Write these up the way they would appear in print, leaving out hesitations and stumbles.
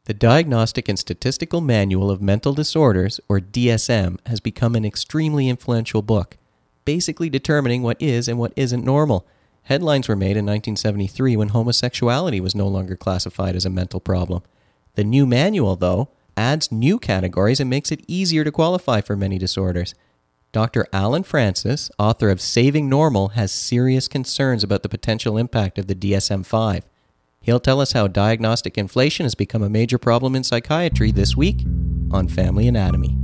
The Diagnostic and Statistical Manual of Mental Disorders, or DSM, has become an extremely influential book, basically determining what is and what isn't normal. Headlines were made in 1973 when homosexuality was no longer classified as a mental problem. The new manual, though, adds new categories and makes it easier to qualify for many disorders. Dr. Alan Francis, author of Saving Normal, has serious concerns about the potential impact of the DSM-5. He'll tell us how diagnostic inflation has become a major problem in psychiatry this week on Family Anatomy.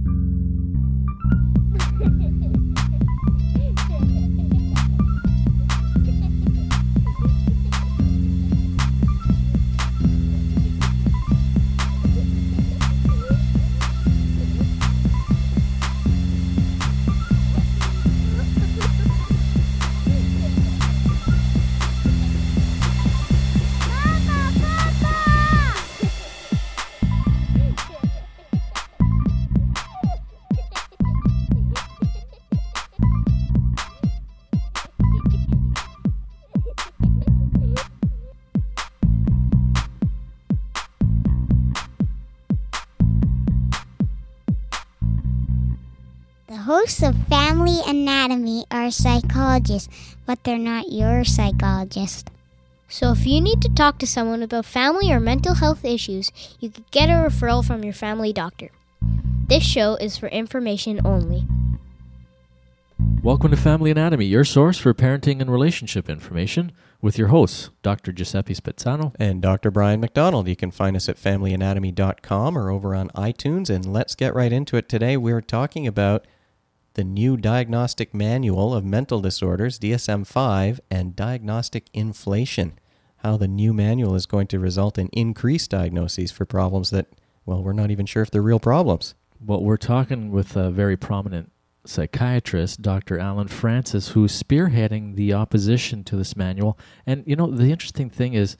The hosts of Family Anatomy are psychologists, but they're not your psychologist. So if you need to talk to someone about family or mental health issues, you could get a referral from your family doctor. This show is for information only. Welcome to Family Anatomy, your source for parenting and relationship information, with your hosts, Dr. Giuseppe Spezzano and Dr. Brian McDonald. You can find us at familyanatomy.com or over on iTunes. And let's get right into it today. We're talking about the new Diagnostic Manual of Mental Disorders, DSM-5, and diagnostic inflation. How the new manual is going to result in increased diagnoses for problems that, well, we're not even sure if they're real problems. Well, we're talking with a very prominent psychiatrist, Dr. Alan Francis, who's spearheading the opposition to this manual. And, you know, the interesting thing is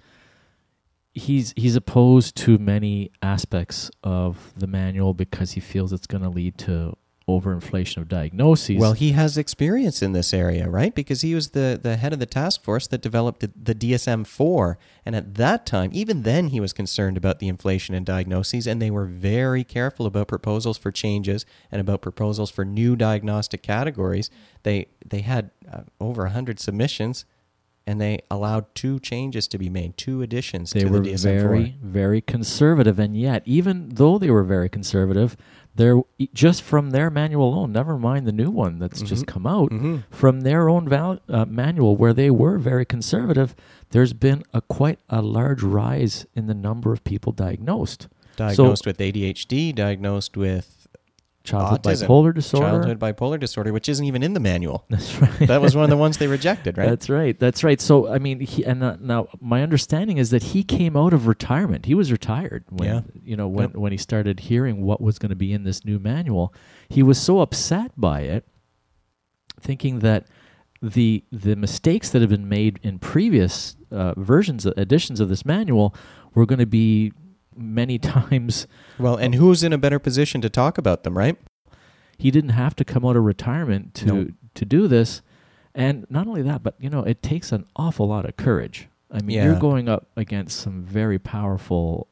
he's opposed to many aspects of the manual because he feels it's going to lead to overinflation of diagnoses. Well, he has experience in this area, right? Because he was the head of the task force that developed the DSM-4. And at that time, even then, he was concerned about the inflation in diagnoses, and they were very careful about proposals for changes and about proposals for new diagnostic categories. They had over 100 submissions, and they allowed 2 changes to be made, 2 additions to the DSM-4. They were very, very conservative, and yet, even though they were very conservative, they're just from their manual alone, never mind the new one that's just come out, from their own manual where they were very conservative, there's been quite a large rise in the number of people diagnosed. Diagnosed with ADHD, diagnosed with childhood autism, bipolar disorder. Childhood bipolar disorder, which isn't even in the manual. That's right. That was one of the ones they rejected, right? That's right. So, I mean, now my understanding is that he came out of retirement. He was retired when he started hearing what was going to be in this new manual. He was so upset by it, thinking that the mistakes that have been made in previous editions of this manual were going to be many times. Well, and who's in a better position to talk about them, right? He didn't have to come out of retirement to do this. And not only that, but, you know, it takes an awful lot of courage. I mean, you're going up against some very powerful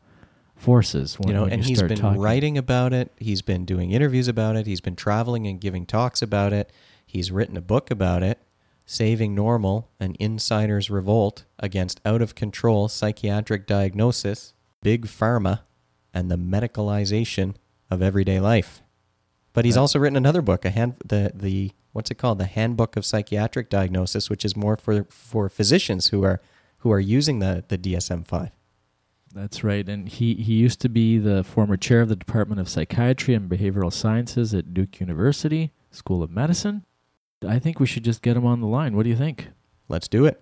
forces when and he's been writing about it. He's been doing interviews about it. He's been traveling and giving talks about it. He's written a book about it, Saving Normal, An Insider's Revolt Against Out-of-Control Psychiatric Diagnosis, Big Pharma, and the Medicalization of Everyday Life. But he's also written another book, what's it called? The Handbook of Psychiatric Diagnosis, which is more for physicians who are using the DSM-5. That's right, and he used to be the former chair of the Department of Psychiatry and Behavioral Sciences at Duke University School of Medicine. I think we should just get him on the line. What do you think? Let's do it.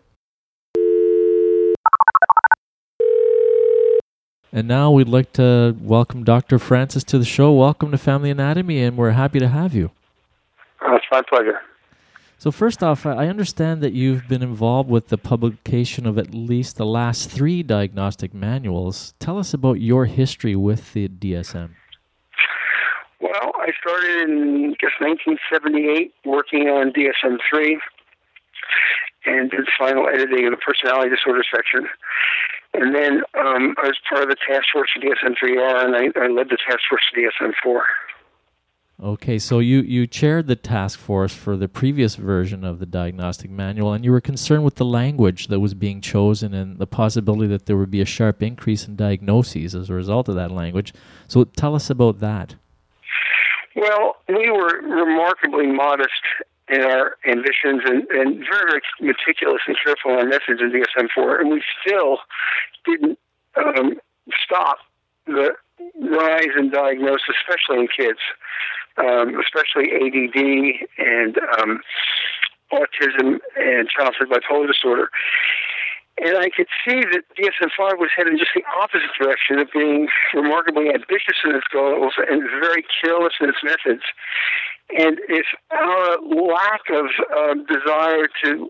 And now we'd like to welcome Dr. Francis to the show. Welcome to Family Anatomy, and we're happy to have you. It's my pleasure. So first off, I understand that you've been involved with the publication of at least the last 3 diagnostic manuals. Tell us about your history with the DSM. Well, I started in, 1978, working on DSM-3 and did final editing of the personality disorder section. And then I was part of the task force for DSM-3R, and I led the task force for DSM-4. Okay, so you chaired the task force for the previous version of the diagnostic manual, and you were concerned with the language that was being chosen and the possibility that there would be a sharp increase in diagnoses as a result of that language. So tell us about that. Well, we were remarkably modest in our ambitions and very, very meticulous and careful in our message in DSM-4, and we still didn't stop the rise in diagnosis, especially in kids, especially ADD and autism and childhood bipolar disorder. And I could see that DSM-5 was heading just the opposite direction of being remarkably ambitious in its goals and very careless in its methods. And if our lack of desire to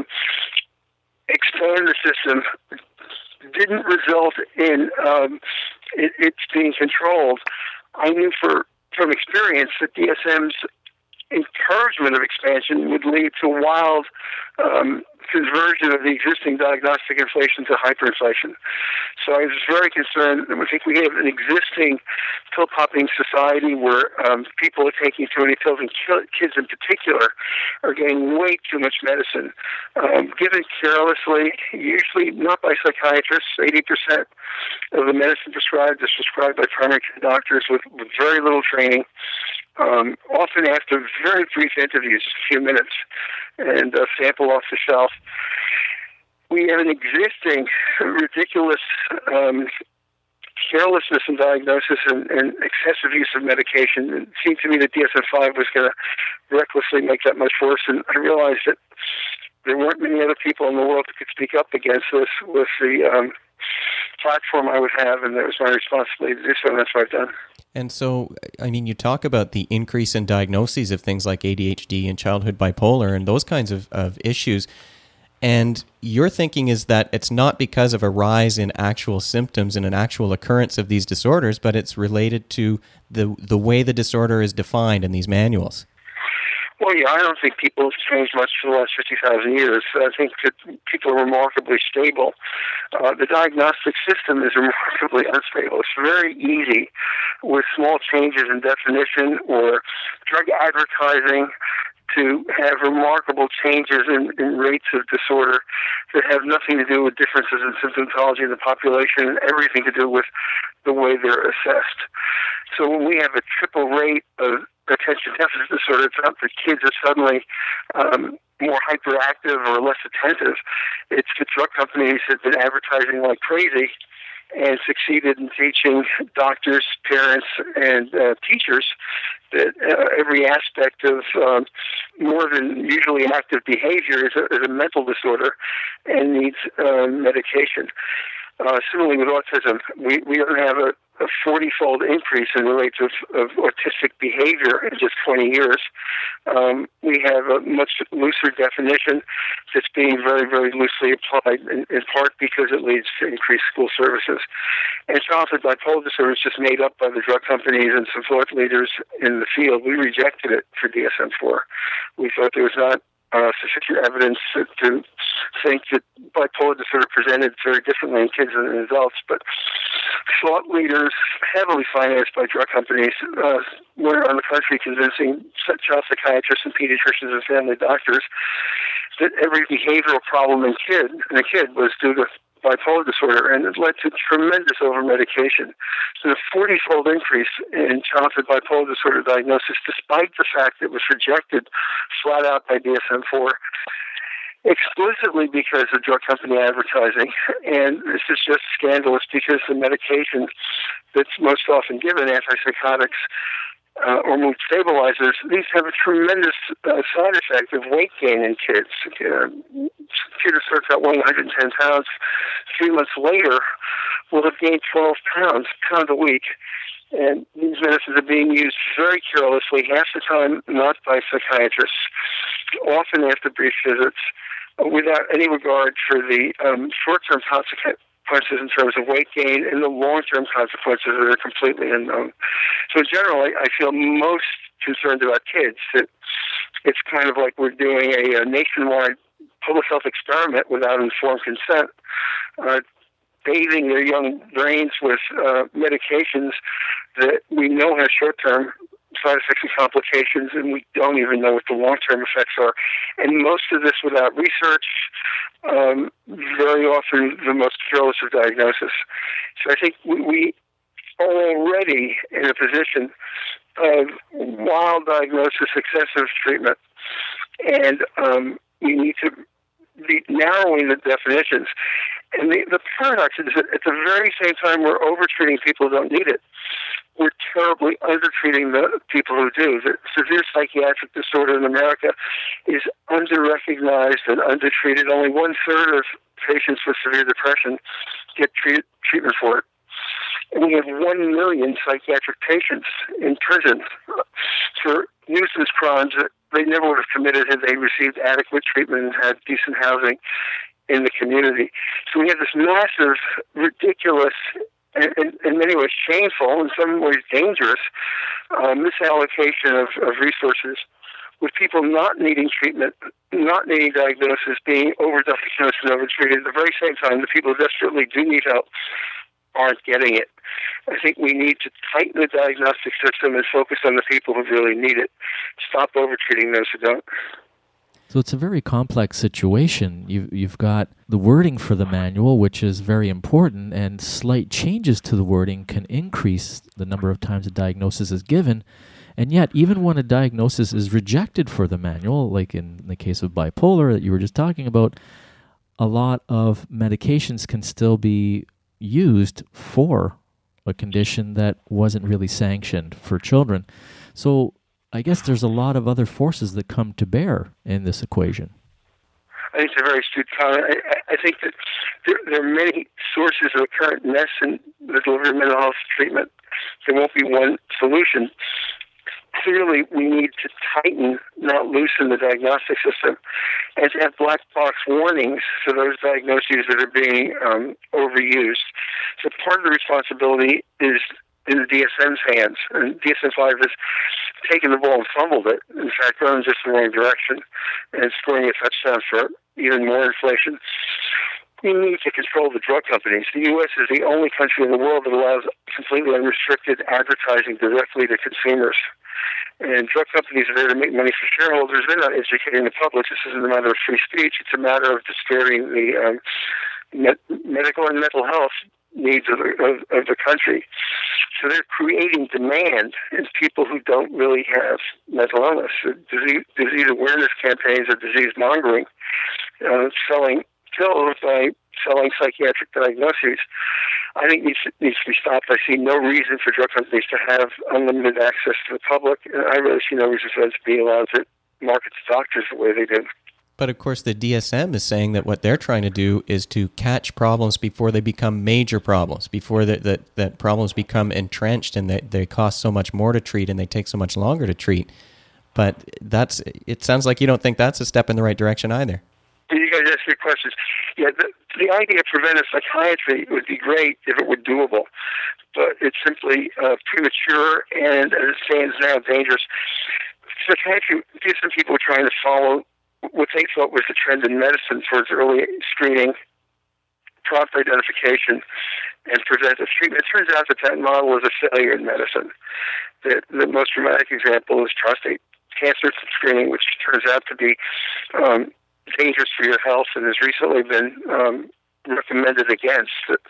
expand the system didn't result in it's being controlled, I knew from experience that DSM's encouragement of expansion would lead to wild conversion of the existing diagnostic inflation to hyperinflation. So I was very concerned. I think we have an existing pill-popping society where people are taking too many pills, and kids in particular are getting way too much medicine, given carelessly, usually not by psychiatrists. 80% of the medicine prescribed is prescribed by primary care doctors with very little training. Often after very brief interviews, just a few minutes, and a sample off the shelf. We have an existing ridiculous carelessness in diagnosis and excessive use of medication. It seemed to me that DSM-5 was going to recklessly make that much worse, and I realized that there weren't many other people in the world that could speak up against this with the platform I would have, and that was my responsibility to do so, and that's what I've done. And so, I mean, you talk about the increase in diagnoses of things like ADHD and childhood bipolar and those kinds of issues. And your thinking is that it's not because of a rise in actual symptoms and an actual occurrence of these disorders, but it's related to the way the disorder is defined in these manuals. Well, yeah, I don't think people have changed much for the last 50,000 years. I think that people are remarkably stable. The diagnostic system is remarkably unstable. It's very easy with small changes in definition or drug advertising to have remarkable changes in rates of disorder that have nothing to do with differences in symptomatology in the population and everything to do with the way they're assessed. So when we have a triple rate of attention deficit disorder, it's not that kids are suddenly more hyperactive or less attentive. It's the drug companies have been advertising like crazy and succeeded in teaching doctors, parents, and teachers that every aspect of more than usually active behavior is a mental disorder and needs medication. Similarly with autism, we don't have a 40-fold increase in the rates of autistic behavior in just 20 years. We have a much looser definition that's being very, very loosely applied, in part because it leads to increased school services. And childhood bipolar disorder is just made up by the drug companies and some thought leaders in the field. We rejected it for DSM-4. We thought there was not sufficient evidence to think that bipolar disorder presented very differently in kids than in adults, but thought leaders heavily financed by drug companies were on the country convincing child psychiatrists and pediatricians and family doctors that every behavioral problem in a kid was due to bipolar disorder, and it led to tremendous over-medication. So a 40-fold increase in childhood bipolar disorder diagnosis, despite the fact that it was rejected flat out by DSM-4, explicitly because of drug company advertising. And this is just scandalous because the medication that's most often given, antipsychotics, or mood stabilizers, these have a tremendous side effect of weight gain in kids. A kid who starts out weighing 110 pounds, 3 months later will have gained 12 pounds a week. And these medicines are being used very carelessly, half the time not by psychiatrists, often after brief visits, without any regard for the short-term consequences in terms of weight gain and the long-term consequences that are completely unknown. So in general, I feel most concerned about kids. That it's kind of like we're doing a nationwide public health experiment without informed consent bathing their young brains with medications that we know have short-term side effects and complications, and we don't even know what the long-term effects are. And most of this without research, very often the most careless of diagnosis. So I think we are already in a position of wild diagnosis, excessive treatment, and we need to be narrowing the definitions. And the paradox is that at the very same time we're over-treating people who don't need it, we're terribly under-treating the people who do. The severe psychiatric disorder in America is under-recognized and under-treated. Only 1/3 of patients with severe depression get treatment for it. And we have 1 million psychiatric patients in prison for nuisance crimes that they never would have committed had they received adequate treatment and had decent housing in the community. So we have this massive, ridiculous, and in many ways shameful, in some ways dangerous, misallocation of resources, with people not needing treatment, not needing diagnosis, being overdiagnosed and overtreated. At the very same time, the people who desperately do need help aren't getting it. I think we need to tighten the diagnostic system and focus on the people who really need it. Stop overtreating those who don't. So it's a very complex situation. You've got the wording for the manual, which is very important, and slight changes to the wording can increase the number of times a diagnosis is given. And yet, even when a diagnosis is rejected for the manual, like in the case of bipolar that you were just talking about, a lot of medications can still be used for a condition that wasn't really sanctioned for children. So I guess there's a lot of other forces that come to bear in this equation. I think it's a very astute comment. I think that there are many sources of apparent mess in the delivery of mental health treatment. There won't be one solution. Clearly, we need to tighten, not loosen, the diagnostic system, and to have black box warnings for those diagnoses that are being overused. So part of the responsibility is in the DSM's hands, and DSM-5 has taken the ball and fumbled it. In fact, going just in the wrong direction and scoring a touchdown for even more inflation. We need to control the drug companies. The U.S. is the only country in the world that allows completely unrestricted advertising directly to consumers. And drug companies are there to make money for shareholders. They're not educating the public. This isn't a matter of free speech. It's a matter of distorting the medical and mental health needs of the country. So they're creating demand in people who don't really have mental illness. Disease awareness campaigns or disease mongering, selling pills by selling psychiatric diagnoses, I think needs to be stopped. I see no reason for drug companies to have unlimited access to the public, and I really see no reason for them to be allowed to market to doctors the way they do. But of course, the DSM is saying that what they're trying to do is to catch problems before they become major problems, before that problems become entrenched and they cost so much more to treat and they take so much longer to treat. But it sounds like you don't think that's a step in the right direction either. You guys ask your questions. Yeah, the idea of preventive psychiatry would be great if it were doable, but it's simply premature and, as it stands now, dangerous. Psychiatry, some people were trying to follow what they thought was the trend in medicine towards early screening, prompt identification, and preventive treatment. It turns out that model is a failure in medicine. The most dramatic example is prostate cancer screening, which turns out to be dangerous for your health and has recently been recommended against.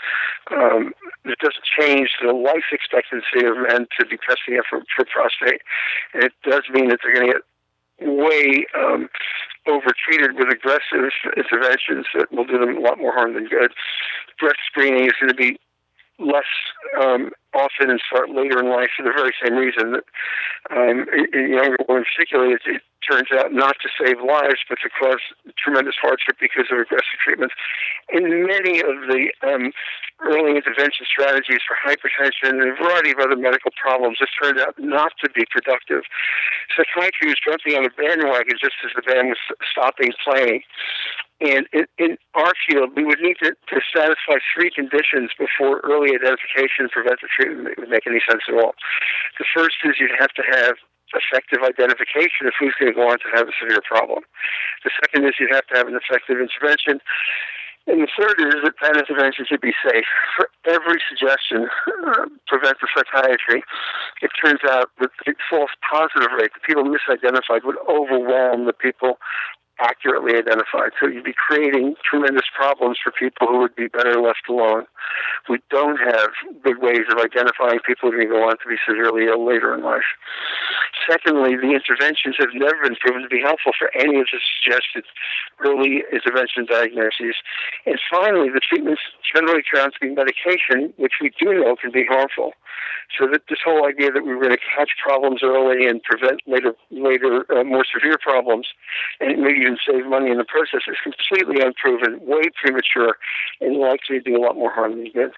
It doesn't change the life expectancy of men to be testing it for prostate. And it does mean that they're going to get way overtreated with aggressive interventions that will do them a lot more harm than good. Breast screening is going to be less often and start later in life for the very same reason that in younger women particularly, it turns out not to save lives but to cause tremendous hardship because of aggressive treatments. In many of the early intervention strategies for hypertension and a variety of other medical problems, it turned out not to be productive. Psychiatry was jumping on a bandwagon just as the band was stopping playing. And in our field, we would need to satisfy three conditions before early identification and preventive treatment would make any sense at all. The first is you'd have to have effective identification of who's going to go on to have a severe problem. The second is you'd have to have an effective intervention. And the third is that that intervention should be safe. For every suggestion preventive psychiatry, it turns out that the false positive rate, the people misidentified, would overwhelm the people accurately identified. So you'd be creating tremendous problems for people who would be better left alone. We don't have good ways of identifying people who are going to go on to be severely ill later in life. Secondly, the interventions have never been proven to be helpful for any of the suggested early intervention diagnoses. And finally, the treatments generally turn out to be medication, which we do know can be harmful. So that this whole idea that we were going to catch problems early and prevent later more severe problems, and maybe even save money in the process, is completely unproven, way premature, and likely to do a lot more harm than good.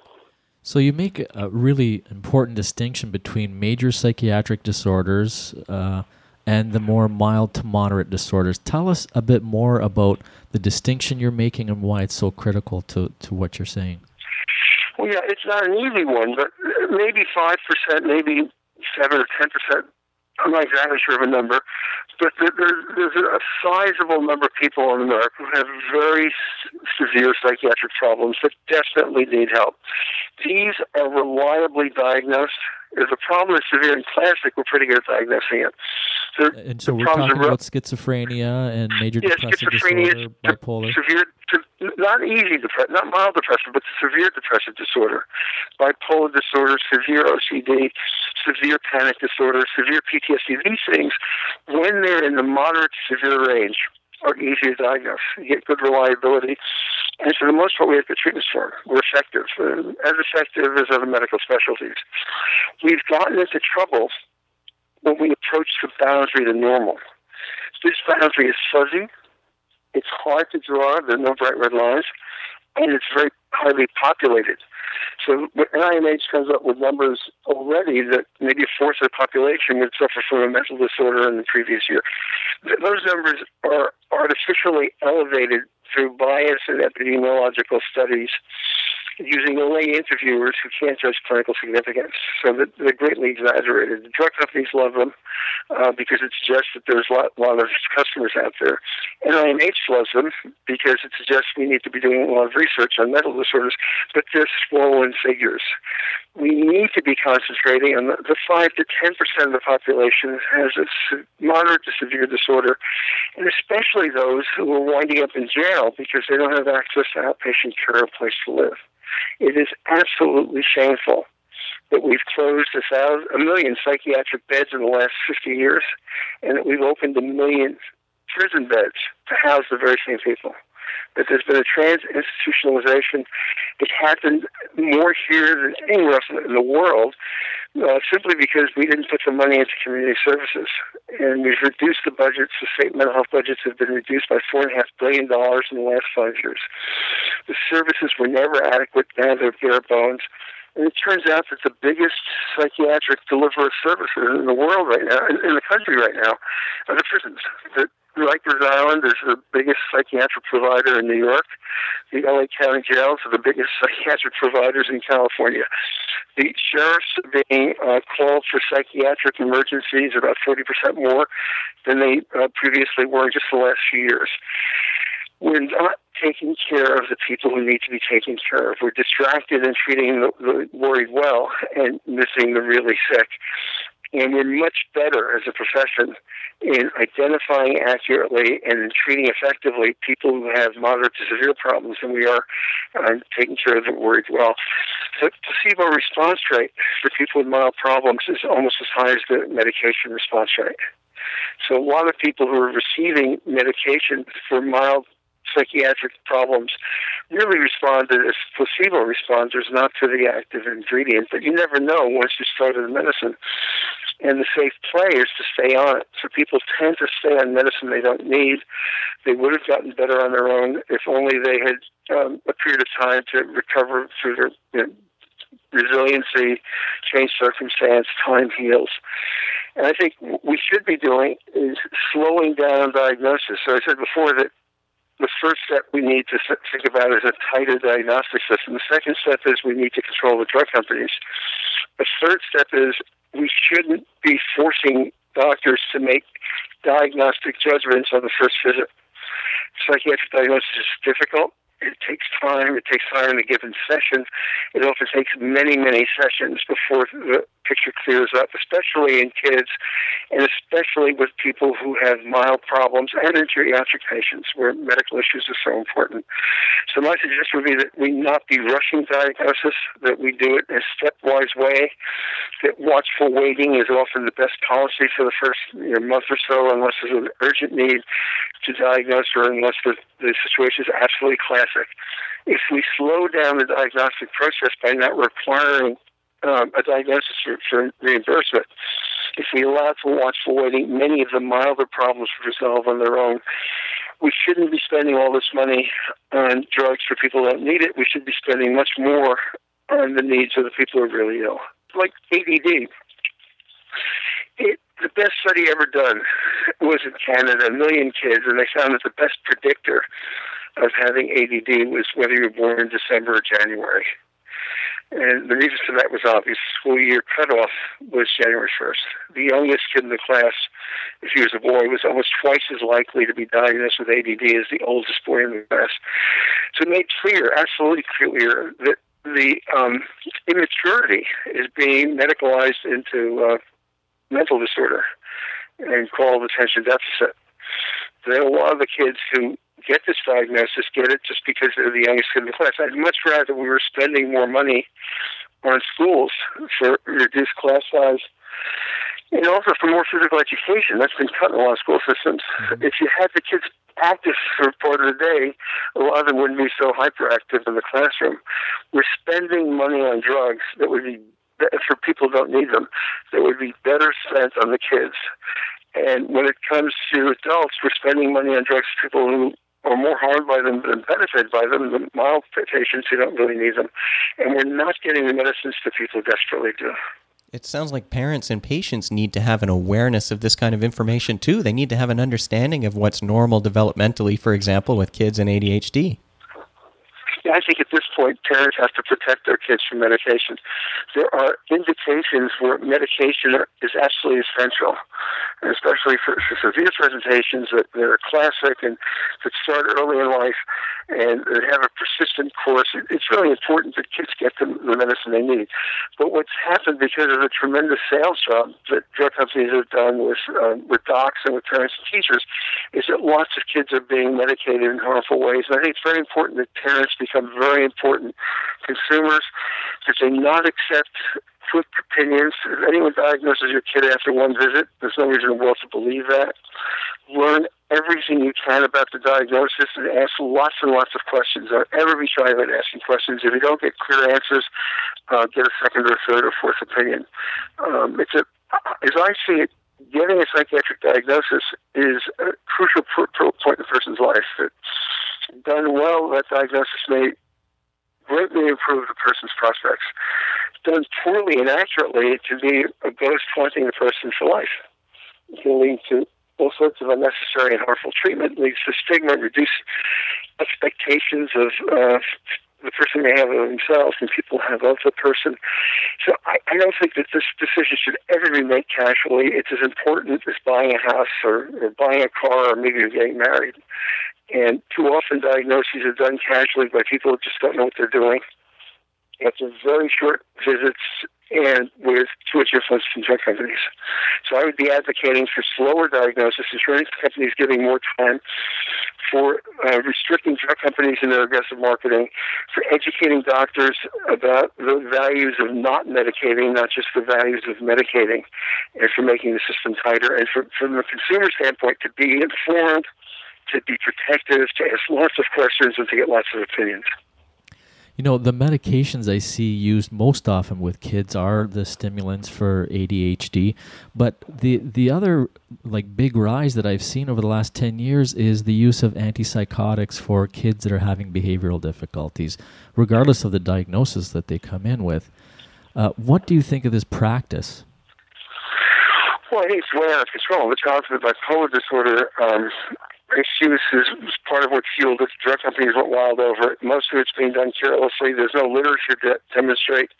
So you make a really important distinction between major psychiatric disorders and the more mild to moderate disorders. Tell us a bit more about the distinction you're making and why it's so critical to what you're saying. Well, yeah, it's not an easy one, but maybe 5%, maybe 7 or 10%. I'm not exactly sure of a number, but there's a sizable number of people in America who have very severe psychiatric problems that definitely need help. These are reliably diagnosed. If the problem is severe and classic, we're pretty good at diagnosing it. And so we're talking about schizophrenia and major depressive disorder, bipolar. Severe, not easy depression, not mild depression, but severe depressive disorder, bipolar disorder, severe OCD, severe panic disorder, severe PTSD. These things, when they're in the moderate to severe range, are easy to diagnose. You get good reliability. And for the most part, we have good treatments for them. We're effective, as effective as other medical specialties. We've gotten into trouble when we approach the boundary to normal. This boundary is fuzzy. It's hard to draw. There are no bright red lines. And it's very highly populated. So NIMH comes up with numbers already that maybe a fourth of the population would suffer from a mental disorder in the previous year. Those numbers are artificially elevated through bias and epidemiological studies using lay interviewers who can't judge clinical significance. So that they're greatly exaggerated. The drug companies love them because it suggests that there's a lot of customers out there. NIMH loves them because it suggests we need to be doing a lot of research on mental disorders, but they're swollen figures. We need to be concentrating on the 5 to 10% of the population has a moderate to severe disorder, and especially those who are winding up in jail because they don't have access to outpatient care or a place to live. It is absolutely shameful that we've closed 1 million psychiatric beds in the last 50 years, and that we've opened 1 million prison beds to house the very same people. That there's been a trans-institutionalization. It happened more here than anywhere else in the world, simply because we didn't put the money into community services. And we've reduced the budgets. The state mental health budgets have been reduced by $4.5 billion in the last 5 years. The services were never adequate. Now they're bare bones. And it turns out that the biggest psychiatric deliverer of services in the world right now, in the country right now, are the prisons. Rikers Island is the biggest psychiatric provider in New York. The LA County jails are the biggest psychiatric providers in California. The sheriffs are being called for psychiatric emergencies about 40% more than they previously were in just the last few years. We're not taking care of the people who need to be taken care of. We're distracted in treating the worried well and missing the really sick. And we're much better as a profession in identifying accurately and in treating effectively people who have moderate to severe problems than we are taking care of the worried well. The placebo response rate for people with mild problems is almost as high as the medication response rate. So a lot of people who are receiving medication for mild psychiatric problems really responded as placebo responders, not to the active ingredient. But you never know once you started the medicine. And the safe play is to stay on it. So people tend to stay on medicine they don't need. They would have gotten better on their own if only they had a period of time to recover through their resiliency, change circumstance, time heals. And I think what we should be doing is slowing down diagnosis. So I said before that the first step we need to think about is a tighter diagnostic system. The second step is we need to control the drug companies. The third step is we shouldn't be forcing doctors to make diagnostic judgments on the first visit. Psychiatric diagnosis is difficult. It takes time. It takes time in a given session. It often takes many, many sessions before the picture clears up, especially in kids and especially with people who have mild problems and in geriatric patients where medical issues are so important. So my suggestion would be that we not be rushing diagnosis, that we do it in a stepwise way, that watchful waiting is often the best policy for the first month or so, unless there's an urgent need to diagnose or unless the situation is absolutely classic. If we slow down the diagnostic process by not requiring a diagnosis for reimbursement, if we allow for watchful waiting, many of the milder problems will resolve on their own. We shouldn't be spending all this money on drugs for people who don't need it. We should be spending much more on the needs of the people who are really ill. Like ADD. The best study ever done was in Canada, 1 million kids, and they found that the best predictor of having ADD was whether you were born in December or January. And the reason for that was obvious. School year cutoff was January 1st. The youngest kid in the class, if he was a boy, was almost twice as likely to be diagnosed with ADD as the oldest boy in the class. So it made clear, absolutely clear, that the immaturity is being medicalized into mental disorder and called attention deficit. There are a lot of the kids who get this diagnosis get it just because they're the youngest kid in the class. I'd much rather we were spending more money on schools for reduced class size and also for more physical education. That's been cut in a lot of school systems. Mm-hmm. If you had the kids active for part of the day, a lot of them wouldn't be so hyperactive in the classroom. We're spending money on drugs that would be for people who don't need them, that would be better spent on the kids. And when it comes to adults, we're spending money on drugs for people who are more harmed by them than benefited by them, the mild patients who don't really need them. And we're not getting the medicines that people desperately do. It sounds like parents and patients need to have an awareness of this kind of information, too. They need to have an understanding of what's normal developmentally, for example, with kids and ADHD. Yeah, I think at this point, parents have to protect their kids from medication. There are indications where medication is absolutely essential, and especially for severe presentations that are classic and that start early in life and that have a persistent course. It's really important that kids get the medicine they need. But what's happened because of the tremendous sales job that drug companies have done with docs and with parents and teachers is that lots of kids are being medicated in harmful ways. And I think it's very important that parents become very important consumers, that they not accept quick opinions. If anyone diagnoses your kid after one visit, there's no reason in the world to believe that. Learn everything you can about the diagnosis and ask lots and lots of questions. Don't ever be shy about asking questions. If you don't get clear answers, get a second or third or fourth opinion. As I see it, getting a psychiatric diagnosis is a crucial point in a person's life. That done well, that diagnosis may greatly improve the person's prospects. Done poorly and accurately, it can be a ghost haunting the person for life. It can lead to all sorts of unnecessary and harmful treatment, leads to stigma, reduce expectations of the person may have of themselves and people have of the person. So I don't think that this decision should ever be made casually. It's as important as buying a house or buying a car or maybe getting married. And too often diagnoses are done casually by people who just don't know what they're doing. After very short visits and with too much influence from drug companies. So I would be advocating for slower diagnosis, insurance companies giving more time, for restricting drug companies in their aggressive marketing, for educating doctors about the values of not medicating, not just the values of medicating, and for making the system tighter, and from the consumer standpoint, to be informed, to be protective, to ask lots of questions, and to get lots of opinions. You know, the medications I see used most often with kids are the stimulants for ADHD, but the other big rise that I've seen over the last 10 years is the use of antipsychotics for kids that are having behavioral difficulties, regardless of the diagnosis that they come in with. What do you think of this practice? Well, I think it's way out of control. The child with bipolar disorder use is part of what fueled it. Drug companies went wild over it. Most of it's being done carelessly. There's no literature to demonstrate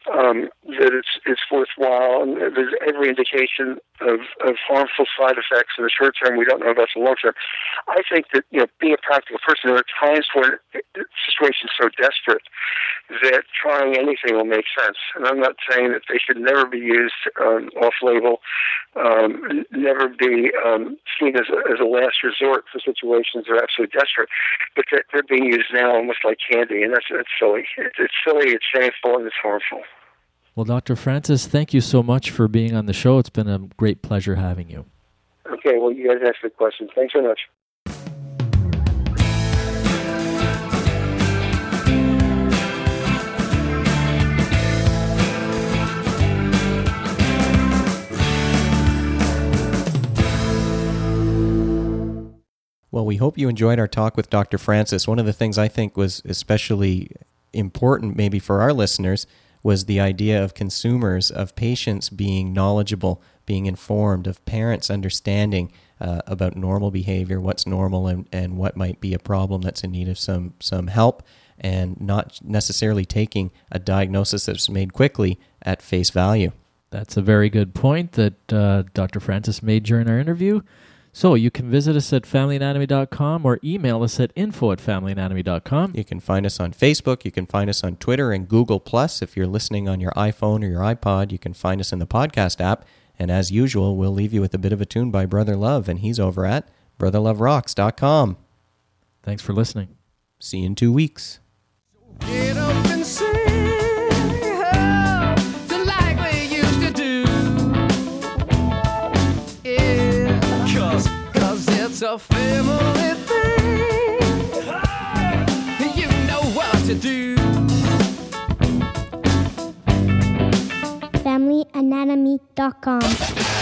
that it's worthwhile, and there's every indication of harmful side effects in the short term. We don't know about the long term. I think that, being a practical person, there are times when the situation's so desperate that trying anything will make sense. And I'm not saying that they should never be used off-label, never be seen as a last resort for situations that are absolutely desperate, but they're being used now almost like candy, and that's silly. It's silly, it's shameful, and it's harmful. Well, Dr. Francis, thank you so much for being on the show. It's been a great pleasure having you. Okay, well, you guys asked the question. Thanks so much. Well, we hope you enjoyed our talk with Dr. Francis. One of the things I think was especially important maybe for our listeners was the idea of consumers, of patients being knowledgeable, being informed, of parents understanding about normal behavior, what's normal and what might be a problem that's in need of some help, and not necessarily taking a diagnosis that's made quickly at face value. That's a very good point that Dr. Francis made during our interview. So you can visit us at FamilyAnatomy.com or email us at info@FamilyAnatomy.com. You can find us on Facebook. You can find us on Twitter and Google+. If you're listening on your iPhone or your iPod, you can find us in the podcast app. And as usual, we'll leave you with a bit of a tune by Brother Love, and he's over at BrotherLoveRocks.com. Thanks for listening. See you in 2 weeks. Get up and sing, like we used to do. Yeah, cause it's a family thing. You know what to do. FamilyAnatomy.com.